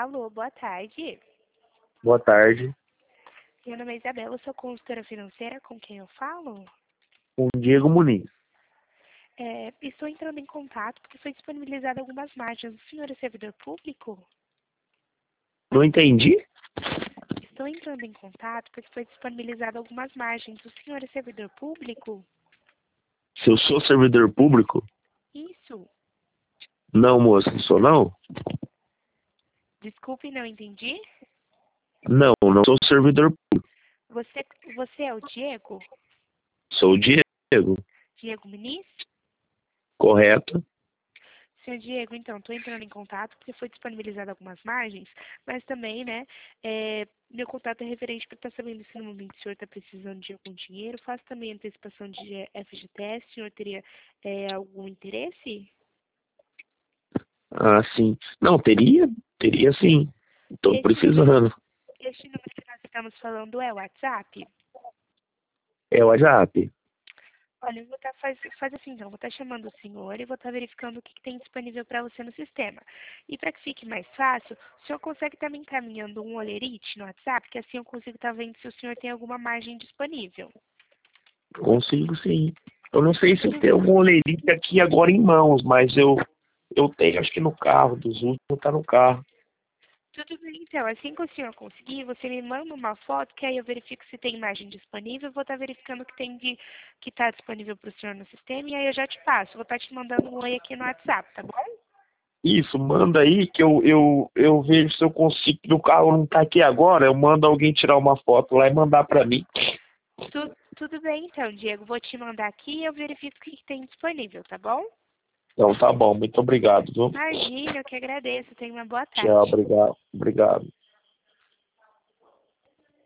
Alô, boa tarde. Boa tarde. Meu nome é Isabela, eu sou consultora financeira, com quem eu falo? Com Diego Muniz. Estou entrando em contato porque foi disponibilizado algumas margens. O senhor é servidor público? Não entendi? Estou entrando em contato porque foi disponibilizado algumas margens. O senhor é servidor público? Se eu sou servidor público? Isso. Não, moça, não sou não? Desculpe, não entendi. Não, não sou servidor público. Você é o Diego? Sou o Diego. Diego Muniz? Correto? Senhor Diego, então, estou entrando em contato porque foi disponibilizado algumas margens, mas também, né, meu contato é referente para estar sabendo se no momento o senhor está precisando de algum dinheiro. Faço também antecipação de FGTS. O senhor teria algum interesse? Ah, sim. Não, teria sim. Estou Este número, precisando. este número que nós estamos falando é o WhatsApp? É o WhatsApp. Olha, eu vou estar faz assim, então, vou estar chamando o senhor e vou estar verificando o que tem disponível para você no sistema. E para que fique mais fácil, o senhor consegue estar me encaminhando um olerite no WhatsApp, que assim eu consigo estar vendo se o senhor tem alguma margem disponível. Consigo sim. Eu não sei se eu tenho algum olerite aqui agora em mãos, mas eu tenho, acho que no carro, dos últimos tá no carro. Tudo bem, então, assim que o senhor conseguir, você me manda uma foto, que aí eu verifico se tem imagem disponível, vou estar verificando o que tem que está disponível para o senhor no sistema, e aí eu já te passo. Vou estar te mandando um oi aqui no WhatsApp, tá bom? Isso, manda aí que eu vejo se eu consigo. O carro não tá aqui agora, eu mando alguém tirar uma foto lá e mandar pra mim. Tudo bem, então, Diego. Vou te mandar aqui e eu verifico o que tem disponível, tá bom? Então tá bom, muito obrigado, viu? Imagina, eu que agradeço. Tenha uma boa Tchau, tarde. obrigado. Obrigado.